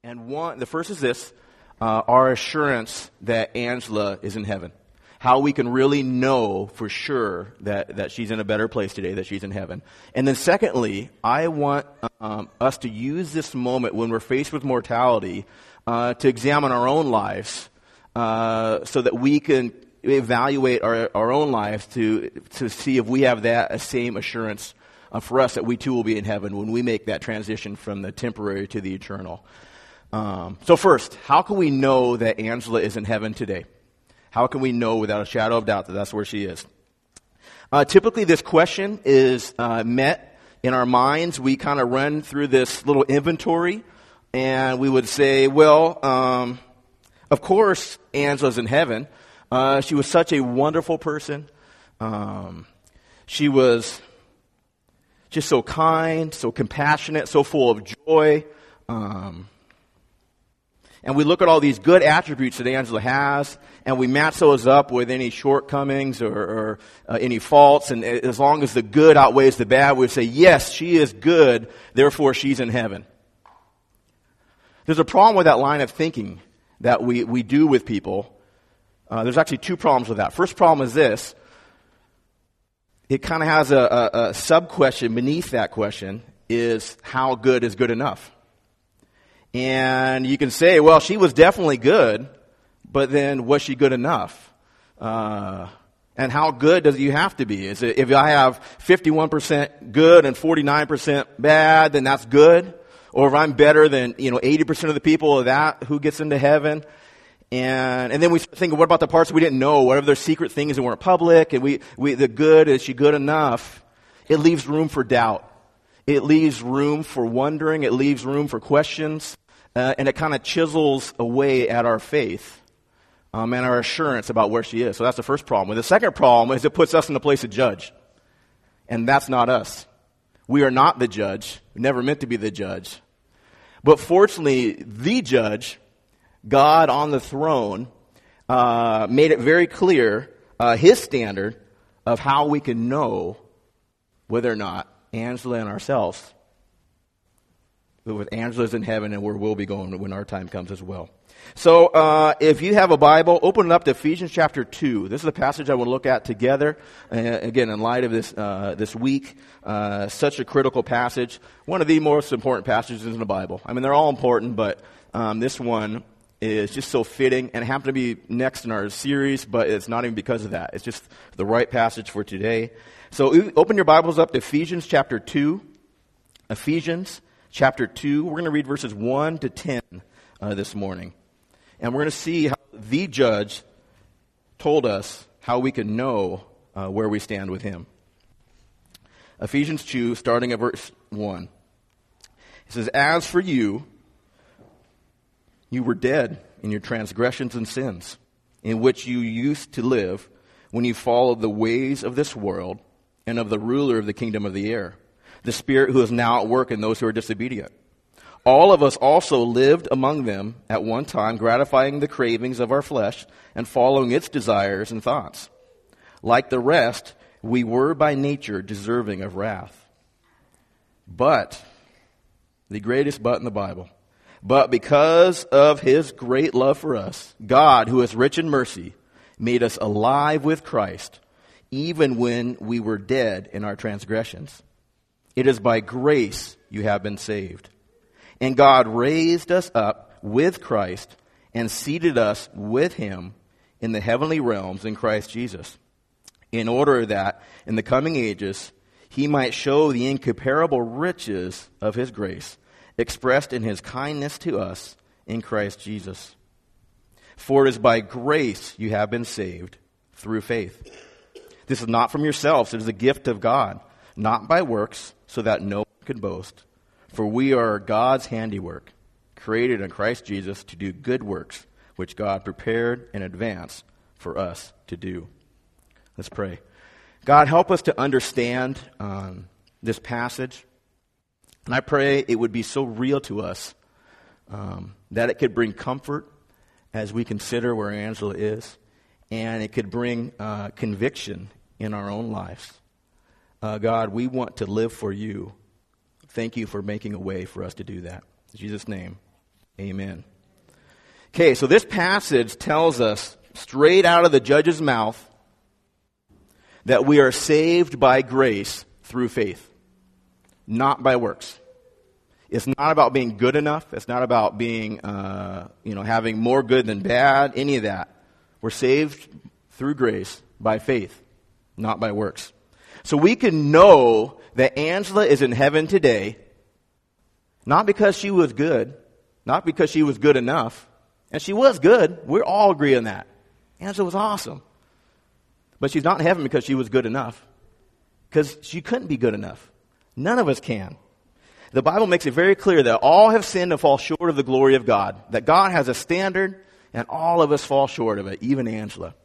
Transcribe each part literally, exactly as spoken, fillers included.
And one, the first is this, uh, our assurance that Angela is in heaven. How we can really know for sure that, that she's in a better place today, that she's in heaven. And then secondly, I want um, us to use this moment when we're faced with mortality uh, to examine our own lives uh, so that we can evaluate our, our own lives to, to see if we have that same assurance uh, for us that we too will be in heaven when we make that transition from the temporary to the eternal. Um, so first, how can we know that Angela is in heaven today? How can we know without a shadow of doubt that that's where she is? Uh, typically, this question is uh, met in our minds. We kind of run through this little inventory, and we would say, well, um, of course, Angela's in heaven. Uh, she was such a wonderful person. Um, she was just so kind, so compassionate, so full of joy. Um And we look at all these good attributes that Angela has, and we match those up with any shortcomings or, or uh, any faults. And as long as the good outweighs the bad, we say, yes, she is good, therefore she's in heaven. There's a problem with that line of thinking that we, we do with people. Uh, there's actually two problems with that. First problem is this. It kind of has a, a, a sub-question beneath that question, is how good is good enough? And you can say, well, she was definitely good, but then was she good enough? Uh, and how good does you have to be? Is it, if I have fifty-one percent good and forty-nine percent bad, then that's good? Or if I'm better than, you know, eighty percent of the people of that, who gets into heaven? And, and then we think, what about the parts we didn't know? What are their secret things that weren't public? And we, we, the good, is she good enough? It leaves room for doubt. It leaves room for wondering. It leaves room for questions. Uh, and it kind of chisels away at our faith um, and our assurance about where she is. So that's the first problem. And the second problem is it puts us in the place of judge. And that's not us. We are not the judge. We're never meant to be the judge. But fortunately, the judge, God on the throne, uh, made it very clear, uh, his standard of how we can know whether or not Angela and ourselves, with Angela's in heaven and where we'll be going when our time comes as well. So uh, if you have a Bible, open it up to Ephesians chapter two. This is a passage I want to look at together. Uh, again, in light of this uh, this week, uh, such a critical passage. One of the most important passages in the Bible. I mean, they're all important, but um, this one is just so fitting, and it happened to be next in our series, but it's not even because of that. It's just the right passage for today. So open your Bibles up to Ephesians chapter two. Ephesians chapter two. We're going to read verses one to ten uh, this morning. And we're going to see how the judge told us how we can know uh, where we stand with him. Ephesians two, starting at verse one. It says, "As for you, you were dead in your transgressions and sins, in which you used to live when you followed the ways of this world and of the ruler of the kingdom of the air, the spirit who is now at work in those who are disobedient. All of us also lived among them at one time, gratifying the cravings of our flesh and following its desires and thoughts. Like the rest, we were by nature deserving of wrath. But," the greatest but in the Bible, "but because of his great love for us, God, who is rich in mercy, made us alive with Christ, even when we were dead in our transgressions. It is by grace you have been saved. And God raised us up with Christ and seated us with him in the heavenly realms in Christ Jesus, in order that in the coming ages he might show the incomparable riches of his grace, expressed in his kindness to us in Christ Jesus. For it is by grace you have been saved through faith. This is not from yourselves, it is a gift of God, not by works, so that no one can boast. For we are God's handiwork, created in Christ Jesus to do good works, which God prepared in advance for us to do." Let's pray. God, help us to understand um, this passage. And I pray it would be so real to us um, that it could bring comfort as we consider where Angela is, and it could bring uh, conviction in our own lives. Uh, God, we want to live for you. Thank you for making a way for us to do that. In Jesus' name, Amen. Okay, so this passage tells us straight out of the judge's mouth that we are saved by grace through faith, not by works. It's not about being good enough. It's not about being, uh, you know, having more good than bad, any of that. We're saved through grace by faith, not by works. So we can know that Angela is in heaven today, not because she was good, not because she was good enough. And she was good. We all agree on that. Angela was awesome. But she's not in heaven because she was good enough. Because she couldn't be good enough. None of us can. The Bible makes it very clear that all have sinned and fall short of the glory of God. That God has a standard, and all of us fall short of it, even Angela.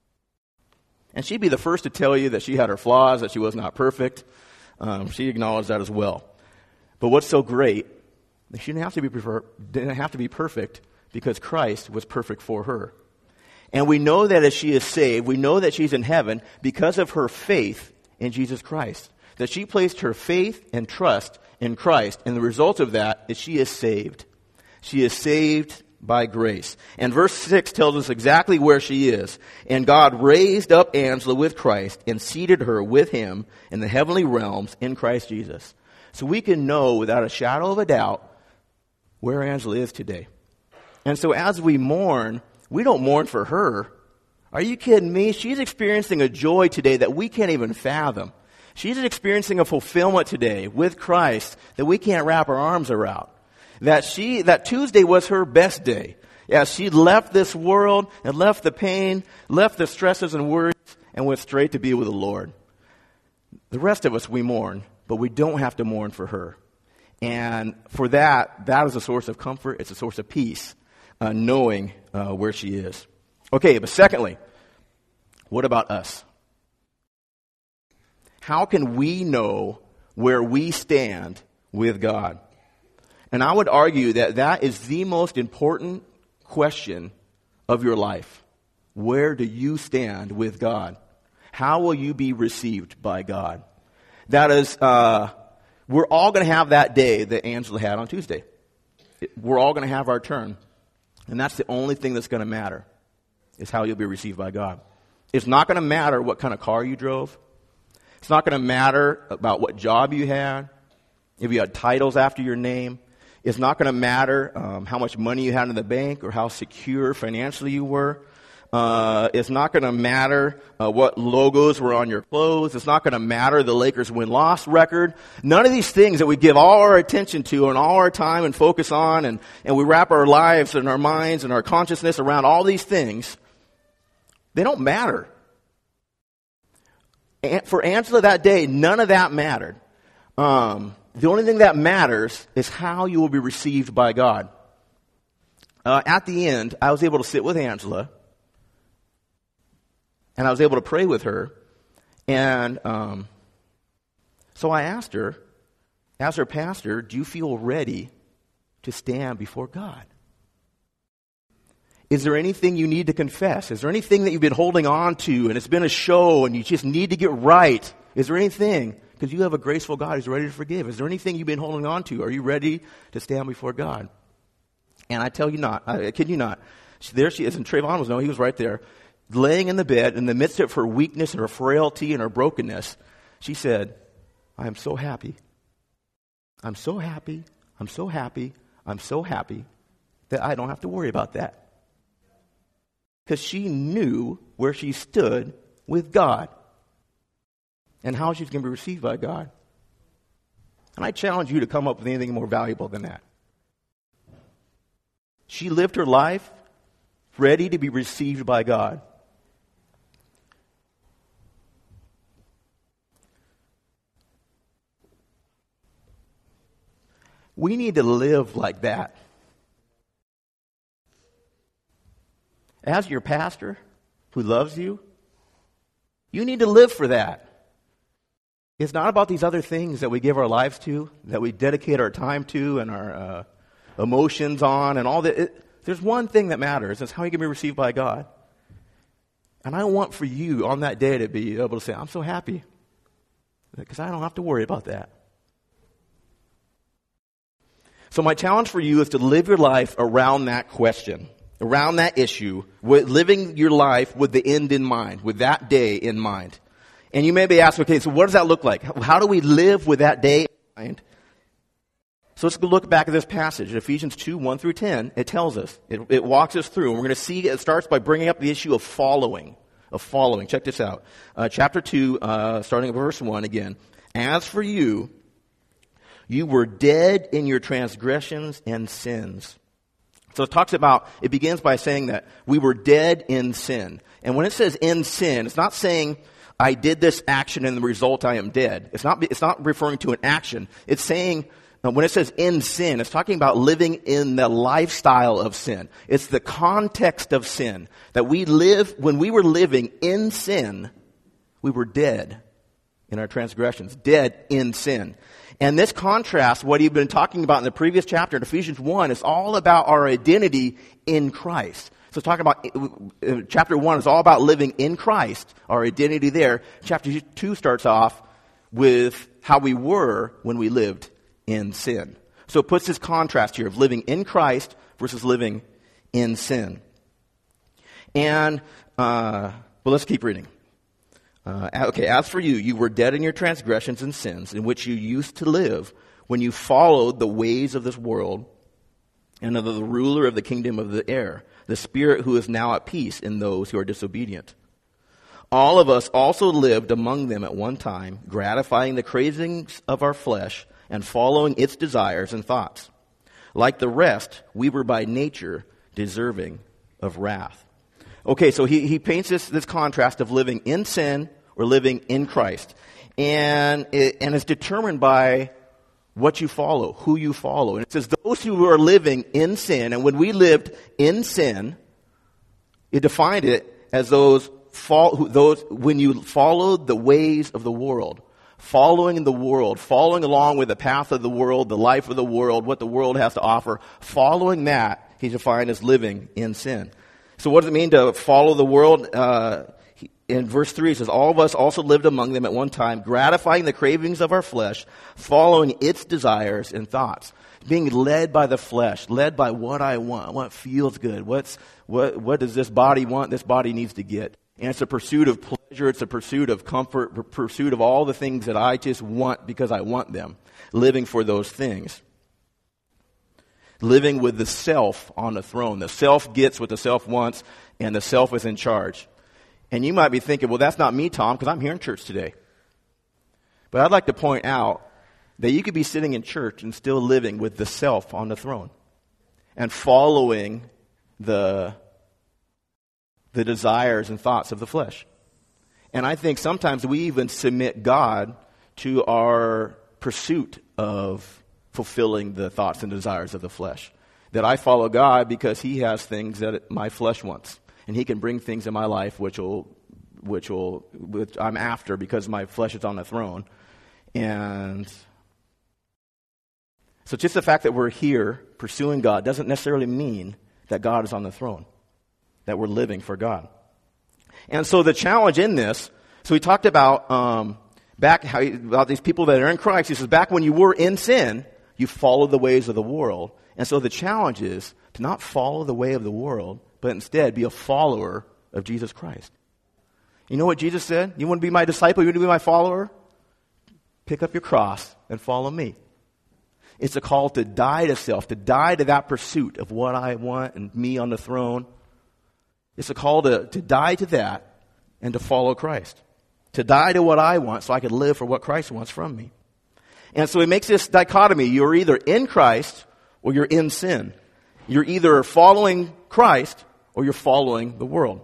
And she'd be the first to tell you that she had her flaws, that she was not perfect. Um, she acknowledged that as well. But what's so great, she didn't have to be prefer- didn't have to be perfect because Christ was perfect for her. And we know that as she is saved, we know that she's in heaven because of her faith in Jesus Christ. That she placed her faith and trust in Christ, and the result of that is she is saved. She is saved by grace. And verse six tells us exactly where she is. And God raised up Angela with Christ and seated her with him in the heavenly realms in Christ Jesus. So we can know without a shadow of a doubt where Angela is today. And so as we mourn, we don't mourn for her. Are you kidding me? She's experiencing a joy today that we can't even fathom. She's experiencing a fulfillment today with Christ that we can't wrap our arms around. That she, that Tuesday was her best day. Yeah, she left this world and left the pain, left the stresses and worries, and went straight to be with the Lord. The rest of us, we mourn, but we don't have to mourn for her. And for that, that is a source of comfort. It's a source of peace, uh, knowing uh, where she is. Okay, but secondly, what about us? How can we know where we stand with God? And I would argue that that is the most important question of your life. Where do you stand with God? How will you be received by God? That is, uh, we're all going to have that day that Angela had on Tuesday. We're all going to have our turn. And that's the only thing that's going to matter, is how you'll be received by God. It's not going to matter what kind of car you drove. It's not going to matter about what job you had, if you had titles after your name. It's not going to matter um, how much money you had in the bank or how secure financially you were. Uh, it's not going to matter uh, what logos were on your clothes. It's not going to matter the Lakers win-loss record. None of these things that we give all our attention to and all our time and focus on, and, and we wrap our lives and our minds and our consciousness around all these things, they don't matter. For Angela that day, none of that mattered. Um, the only thing that matters is how you will be received by God. Uh, at the end, I was able to sit with Angela, and I was able to pray with her. And um, so I asked her, as her pastor, do you feel ready to stand before God? Is there anything you need to confess? Is there anything that you've been holding on to and it's been a show and you just need to get right? Is there anything? Because you have a graceful God who's ready to forgive. Is there anything you've been holding on to? Are you ready to stand before God? And I tell you not, I kid you not. There she is, and Trayvon was, no, he was right there, laying in the bed in the midst of her weakness and her frailty and her brokenness. She said, I am so happy. I'm so happy. I'm so happy. I'm so happy that I don't have to worry about that. Because she knew where she stood with God and how she's going to be received by God. And I challenge you to come up with anything more valuable than that. She lived her life ready to be received by God. We need to live like that. As your pastor who loves you, you need to live for that. It's not about these other things that we give our lives to, that we dedicate our time to and our uh, emotions on and all that. It, there's one thing that matters. It's how you can be received by God. And I want for you on that day to be able to say, I'm so happy because I don't have to worry about that. So my challenge for you is to live your life around that question, around that issue, with living your life with the end in mind, with that day in mind. And you may be asking, okay, so what does that look like? How do we live with that day in mind? So let's look back at this passage. In Ephesians two, one through ten, it tells us, it, it walks us through, and we're going to see, it starts by bringing up the issue of following, of following. Check this out. Uh, chapter two, uh, starting at verse one again. As for you, you were dead in your transgressions and sins. So it talks about, it begins by saying that we were dead in sin. And when it says in sin, it's not saying I did this action and the result I am dead. It's not, it's not referring to an action. It's saying, when it says in sin, it's talking about living in the lifestyle of sin. It's the context of sin. That we live, when we were living in sin, we were dead in our transgressions. Dead in sin. And this contrast, what he'd been talking about in the previous chapter in Ephesians one, is all about our identity in Christ. So talking about, uh, chapter one is all about living in Christ, our identity there. Chapter two starts off with how we were when we lived in sin. So it puts this contrast here of living in Christ versus living in sin. And, uh, well, let's keep reading. Uh, okay, as for you, you were dead in your transgressions and sins, in which you used to live when you followed the ways of this world and of the ruler of the kingdom of the air, the spirit who is now at peace in those who are disobedient. All of us also lived among them at one time, gratifying the cravings of our flesh and following its desires and thoughts. Like the rest, we were by nature deserving of wrath. Okay, so he, he paints this, this contrast of living in sin or living in Christ. And, it, and it's determined by what you follow, who you follow. And it says those who are living in sin, and when we lived in sin, it defined it as those, fo- those when you followed the ways of the world. Following the world, following along with the path of the world, the life of the world, what the world has to offer. Following that, he's defined as living in sin. So what does it mean to follow the world? Uh, in verse three, it says, all of us also lived among them at one time, gratifying the cravings of our flesh, following its desires and thoughts. Being led by the flesh, led by what I want, what feels good, what's, what, what does this body want, this body needs to get. And it's a pursuit of pleasure, it's a pursuit of comfort, a pursuit of all the things that I just want because I want them. Living for those things. Living with the self on the throne. The self gets what the self wants, and the self is in charge. And you might be thinking, well, that's not me, Tom, because I'm here in church today. But I'd like to point out that you could be sitting in church and still living with the self on the throne and following the, the desires and thoughts of the flesh. And I think sometimes we even submit God to our pursuit of fulfilling the thoughts and desires of the flesh. That I follow God because He has things that my flesh wants. And He can bring things in my life which will, which will, which I'm after because my flesh is on the throne. And so just the fact that we're here pursuing God doesn't necessarily mean that God is on the throne. That we're living for God. And so the challenge in this, so we talked about, um, back, how, about these people that are in Christ. He says, back when you were in sin, you followed the ways of the world. And so the challenge is to not follow the way of the world, but instead be a follower of Jesus Christ. You know what Jesus said? You want to be my disciple? You want to be my follower? Pick up your cross and follow me. It's a call to die to self, to die to that pursuit of what I want and me on the throne. It's a call to, to die to that and to follow Christ. To die to what I want so I can live for what Christ wants from me. And so he makes this dichotomy. You're either in Christ or you're in sin. You're either following Christ or you're following the world.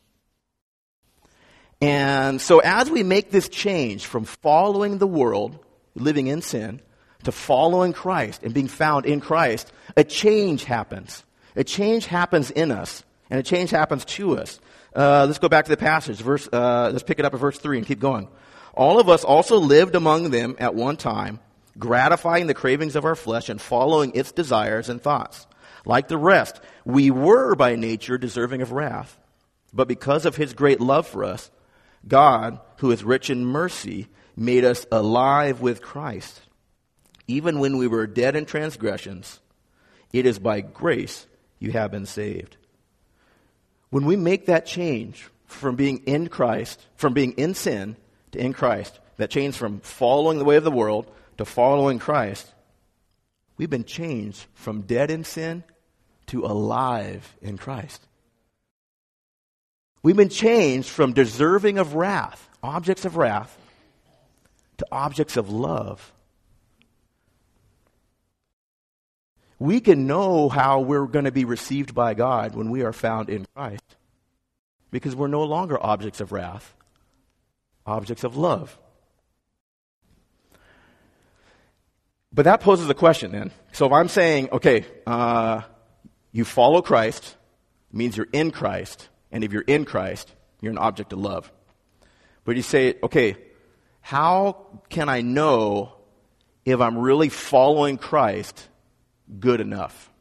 And so as we make this change from following the world, living in sin, to following Christ and being found in Christ, a change happens. A change happens in us, and a change happens to us. Uh, let's go back to the passage. Verse. Uh, let's pick it up at verse three and keep going. All of us also lived among them at one time, gratifying the cravings of our flesh and following its desires and thoughts. Like the rest, we were by nature deserving of wrath. But because of His great love for us, God, who is rich in mercy, made us alive with Christ. even when we were dead in transgressions, it is by grace you have been saved. When we make that change from being in Christ, from being in sin to in Christ, that change from following the way of the world to following Christ, we've been changed from dead in sin to alive in Christ. We've been changed from deserving of wrath, objects of wrath, to objects of love. We can know how we're going to be received by God when we are found in Christ, because we're no longer objects of wrath, objects of love. But that poses a question then. So if I'm saying, okay, uh, you follow Christ, it means you're in Christ, and if you're in Christ, you're an object of love. But you say, okay, how can I know if I'm really following Christ good enough?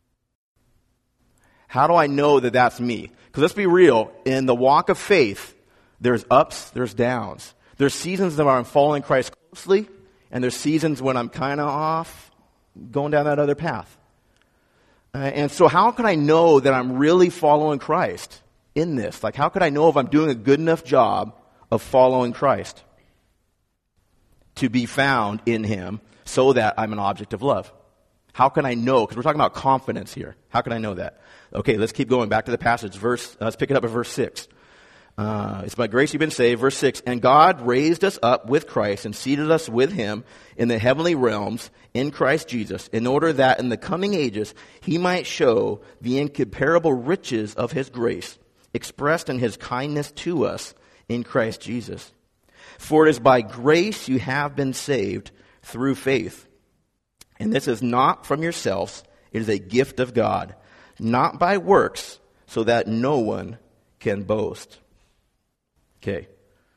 How do I know that that's me? Because let's be real, in the walk of faith, there's ups, there's downs. There's seasons that I'm following Christ closely, and there's seasons when I'm kind of off, going down that other path. Uh, and so how can I know that I'm really following Christ in this? Like, how could I know if I'm doing a good enough job of following Christ to be found in Him so that I'm an object of love? How can I know? Because we're talking about confidence here. How can I know that? Okay, let's keep going back to the passage. Verse. Uh, let's pick it up at verse six. Uh, it's by grace you've been saved. Verse six. And God raised us up with Christ and seated us with Him in the heavenly realms in Christ Jesus, in order that in the coming ages He might show the incomparable riches of His grace, expressed in His kindness to us in Christ Jesus. For it is by grace you have been saved through faith. And this is not from yourselves, it is a gift of God, not by works, so that no one can boast. Okay.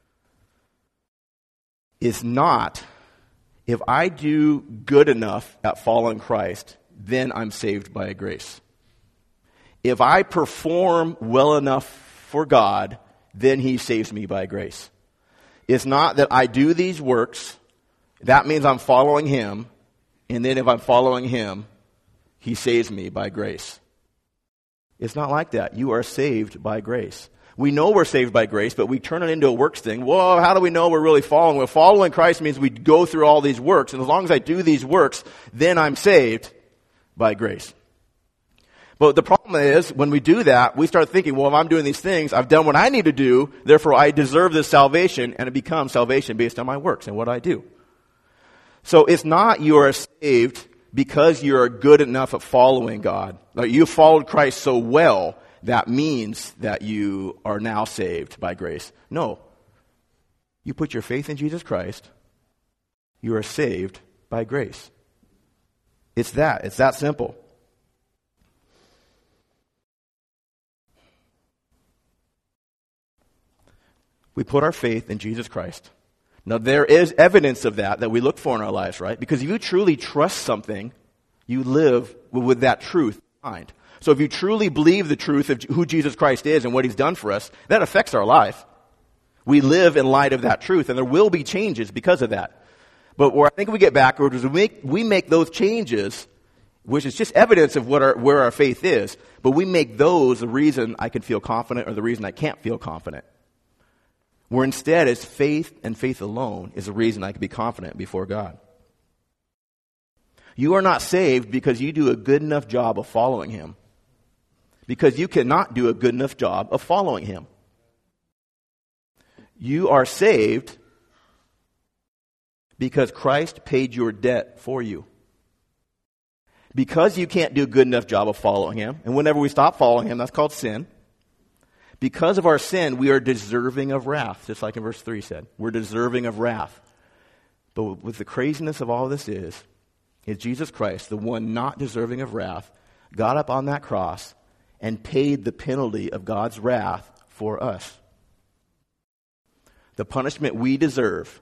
It's not, if I do good enough at following Christ, then I'm saved by grace. If I perform well enough for God, then He saves me by grace. It's not that I do these works, that means I'm following Him, and then if I'm following Him, He saves me by grace. It's not like that. You are saved by grace. We know we're saved by grace, but we turn it into a works thing. Well, how do we know we're really following? Well, following Christ means we go through all these works, and as long as I do these works, then I'm saved by grace. But the problem is, when we do that, we start thinking, well, if I'm doing these things, I've done what I need to do, therefore I deserve this salvation, and it becomes salvation based on my works and what I do. So it's not you are saved because you're good enough at following God. Like you followed Christ so well, that means that you are now saved by grace. No. You put your faith in Jesus Christ, you are saved by grace. It's that. It's that simple. We put our faith in Jesus Christ. Now, there is evidence of that that we look for in our lives, right? Because if you truly trust something, you live with that truth in mind. So if you truly believe the truth of who Jesus Christ is and what He's done for us, that affects our life. We live in light of that truth, and there will be changes because of that. But where I think we get backwards is we make, we make those changes, which is just evidence of what our, where our faith is, but we make those the reason I can feel confident or the reason I can't feel confident. Where instead, it's faith and faith alone is the reason I can be confident before God. You are not saved because you do a good enough job of following Him. Because you cannot do a good enough job of following Him. You are saved because Christ paid your debt for you. Because you can't do a good enough job of following Him, and whenever we stop following Him, that's called sin. Because of our sin, we are deserving of wrath, just like in verse three said. We're deserving of wrath. But with the craziness of all this is, is Jesus Christ, the one not deserving of wrath, got up on that cross and paid the penalty of God's wrath for us. The punishment we deserve,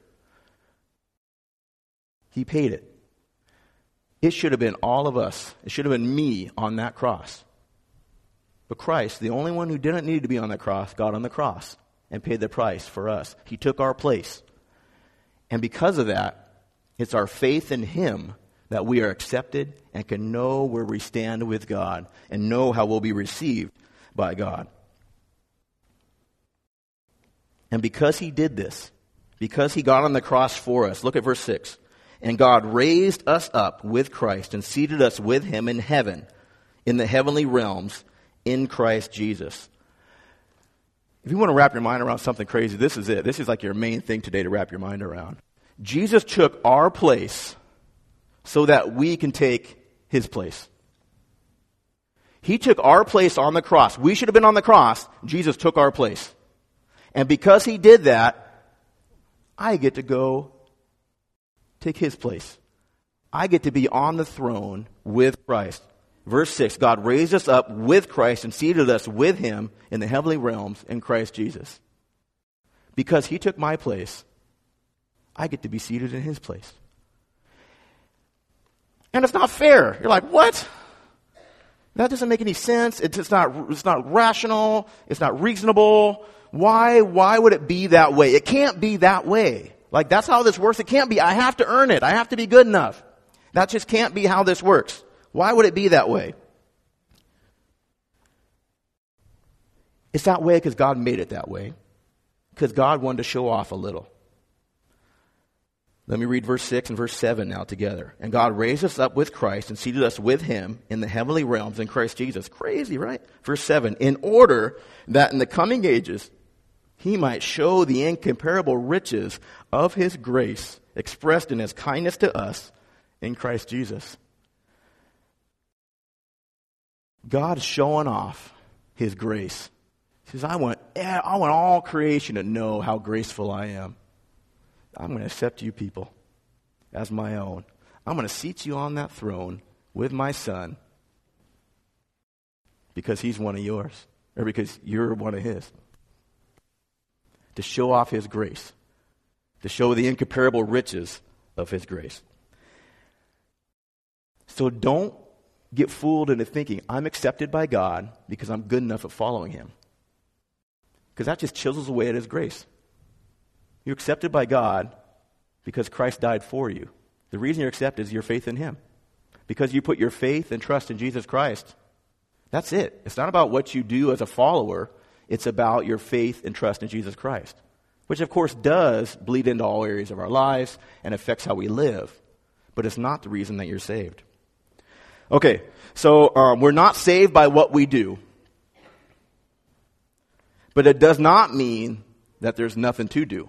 He paid it. It should have been all of us. It should have been me on that cross. But Christ, the only one who didn't need to be on the cross, got on the cross and paid the price for us. He took our place. And because of that, It's our faith in him that we are accepted and can know where we stand with God and know how we'll be received by God. And because he did this, because he got on the cross for us, look at verse six. And God raised us up with Christ and seated us with him in heaven, in the heavenly realms, in Christ Jesus. If you want to wrap your mind around something crazy, this is it. This is like your main thing today to wrap your mind around. Jesus took our place so that we can take his place. He took our place on the cross. We should have been on the cross. Jesus took our place. And because he did that, I get to go take his place. I get to be on the throne with Christ. Verse six, God raised us up with Christ and seated us with him in the heavenly realms in Christ Jesus. Because he took my place, I get to be seated in his place. And it's not fair. You're like, what? That doesn't make any sense. It's, it's not, it's not rational. It's not reasonable. Why, why would it be that way? It can't be that way. Like, that's how this works. It can't be. I have to earn it. I have to be good enough. That just can't be how this works. Why would it be that way? It's that way because God made it that way. Because God wanted to show off a little. Let me read verse six and verse seven now together. And God raised us up with Christ and seated us with him in the heavenly realms in Christ Jesus. Crazy, right? Verse seven. In order that in the coming ages he might show the incomparable riches of his grace expressed in his kindness to us in Christ Jesus. God's showing off his grace. He says, I want, I want all creation to know how graceful I am. I'm going to accept you people as my own. I'm going to seat you on that throne with my son because he's one of yours, or because you're one of his. To show off his grace. To show the incomparable riches of his grace. So don't get fooled into thinking, I'm accepted by God because I'm good enough at following him. Because that just chisels away at his grace. You're accepted by God because Christ died for you. The reason you're accepted is your faith in him. Because you put your faith and trust in Jesus Christ. That's it. It's not about what you do as a follower. It's about your faith and trust in Jesus Christ. Which, of course, does bleed into all areas of our lives and affects how we live. But it's not the reason that you're saved. Okay, so um, we're not saved by what we do. But it does not mean that there's nothing to do.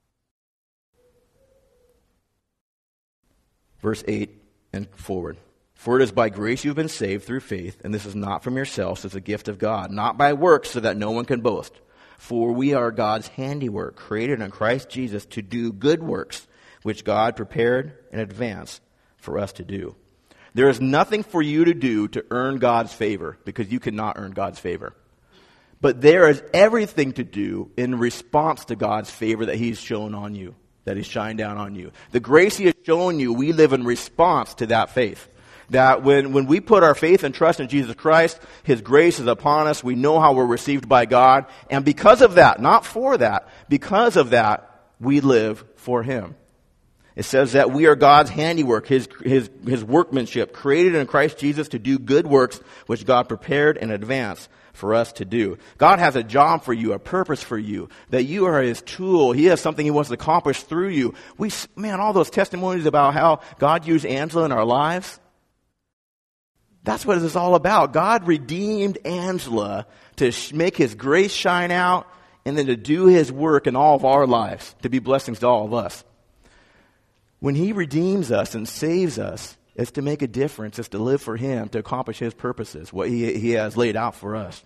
Verse eight and forward. For it is by grace you've been saved through faith, and this is not from yourselves, it's a gift of God, not by works so that no one can boast. For we are God's handiwork, created in Christ Jesus to do good works, which God prepared in advance for us to do. There is nothing for you to do to earn God's favor, because you cannot earn God's favor. But there is everything to do in response to God's favor that he's shown on you, that he's shined down on you. The grace he has shown you, we live in response to that faith. That when, when we put our faith and trust in Jesus Christ, his grace is upon us. We know how we're received by God. And because of that, not for that, because of that, we live for him. It says that we are God's handiwork, his, his, his workmanship, created in Christ Jesus to do good works, which God prepared in advance for us to do. God has a job for you, a purpose for you, that you are his tool. He has something he wants to accomplish through you. We, man, all those testimonies about how God used Angela in our lives, that's what it's all about. God redeemed Angela to make his grace shine out and then to do his work in all of our lives, to be blessings to all of us. When he redeems us and saves us, it's to make a difference. It's to live for him, to accomplish his purposes, what he, he has laid out for us.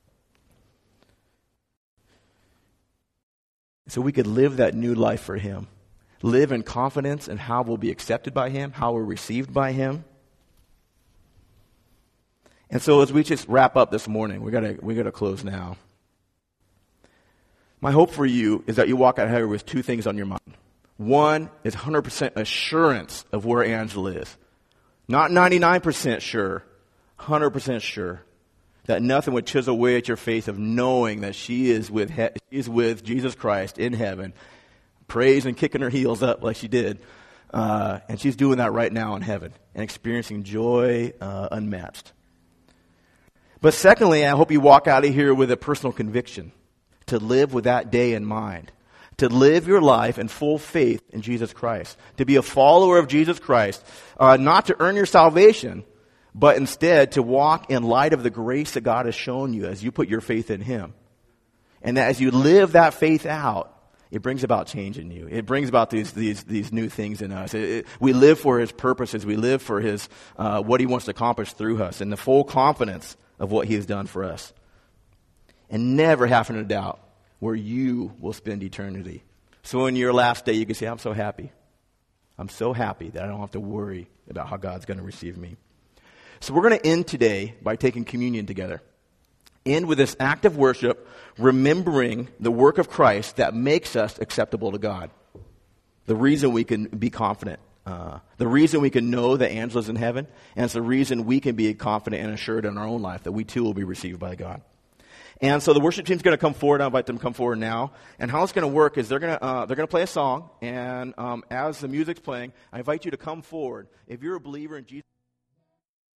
So we could live that new life for him. Live in confidence in how we'll be accepted by him, how we're received by him. And so as we just wrap up this morning, we gotta we gotta close now. My hope for you is that you walk out here with two things on your mind. One is one hundred percent assurance of where Angela is. Not ninety-nine percent sure, one hundred percent sure that nothing would chisel away at your faith of knowing that she is with he- she is with Jesus Christ in heaven, praise and kicking her heels up like she did. Uh, and she's doing that right now in heaven and experiencing joy uh, unmatched. But secondly, I hope you walk out of here with a personal conviction to live with that day in mind, to live your life in full faith in Jesus Christ, to be a follower of Jesus Christ, uh, not to earn your salvation, but instead to walk in light of the grace that God has shown you as you put your faith in Him. And that as you live that faith out, it brings about change in you. It brings about these these these new things in us. It, it, we live for His purposes. We live for His uh, what He wants to accomplish through us, and the full confidence of what He has done for us. And never having a doubt where you will spend eternity. So in your last day, you can say, I'm so happy. I'm so happy that I don't have to worry about how God's going to receive me. So we're going to end today by taking communion together. End with this act of worship, remembering the work of Christ that makes us acceptable to God. The reason we can be confident. Uh, the reason we can know that Angela's in heaven. And it's the reason we can be confident and assured in our own life that we too will be received by God. And so the worship team's going to come forward. I invite them to come forward now. And how it's going to work is they're going to uh, they're going to play a song. And um, as the music's playing, I invite you to come forward. If you're a believer in Jesus.